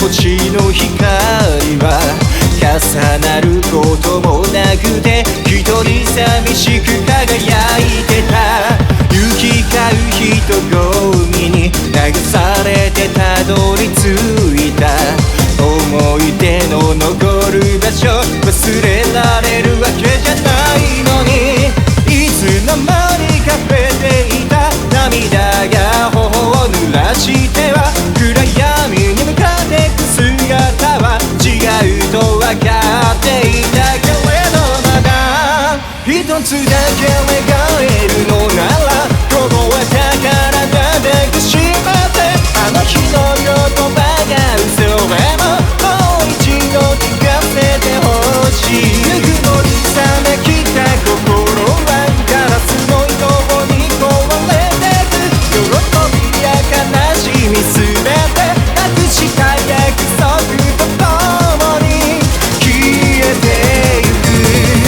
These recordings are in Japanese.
星の光は重なることもなくて一人寂しく輝いてた。行き交う人混みに流されてたどり着いた。思い出の残る場所忘れられるわけじゃないのに、いつの間にか触れていた涙が頬を濡らしては暗闇に向かってく姿は違うと分かっていたけれど、まだ一つだけ願えるのなら凍った体でしまってあの日の言葉が嘘でももう一度聞かせてほしい。ぬくもり冷めきた心はガラスのように壊れてく。喜びや悲しみすべてなくした約束とともに消えてゆく。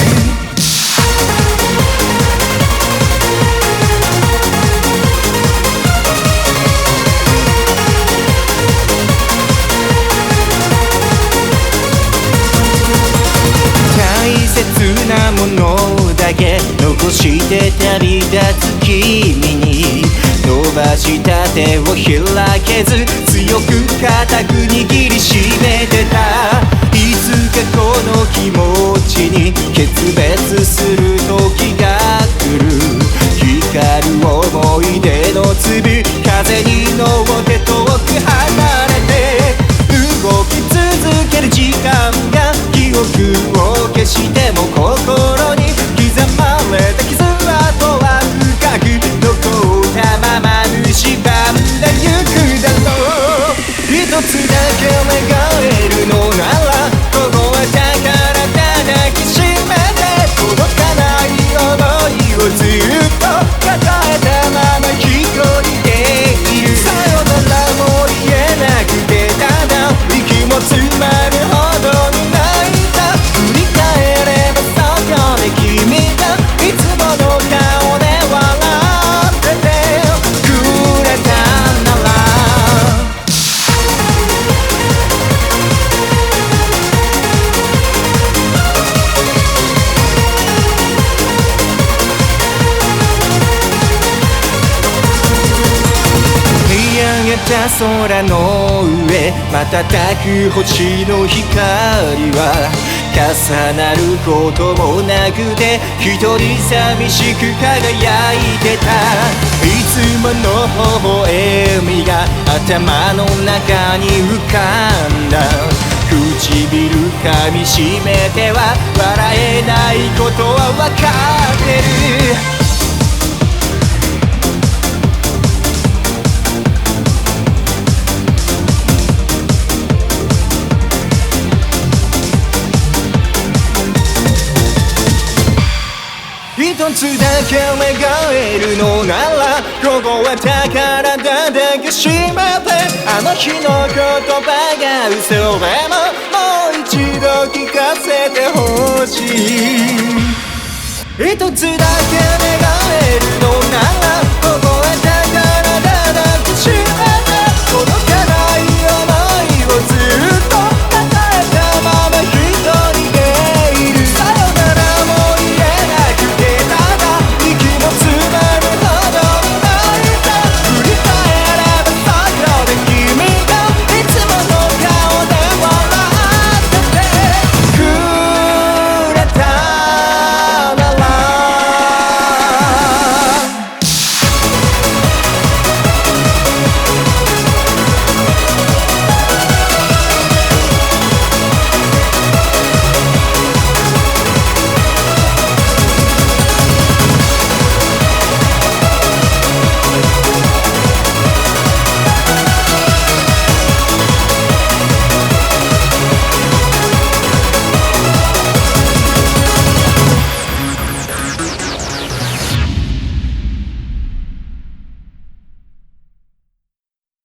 大切なものだけ残して旅立つ君に伸ばした手を開けず強く固く握りしめてた。いつかこの気持ちに決別する時が来る。光る思い出の粒風に乗って遠く離れて動き続ける時間が記憶を消しても心に刻まれた傷跡は深く残ったまま蝕んでゆくだろう。一つだけ願えるのなら凍った体抱きしめて届かない想いをずっと抱えたまま一人でいる。さよならも言えなくてただ息も詰まるほどに泣いた。振り返ればそこで君がいつもの顔で笑っててくれたなら。見上げた空の上瞬く星の光は重なることもなくて一人寂しく輝いてた。いつもの微笑みが頭の中に浮かんだ。唇噛みしめては笑えないことは分かってる。一つだけ願えるのなら凍った体抱きしめてあの日の言葉が嘘でももう一度聞かせてほしい。一つだけ願えるのなら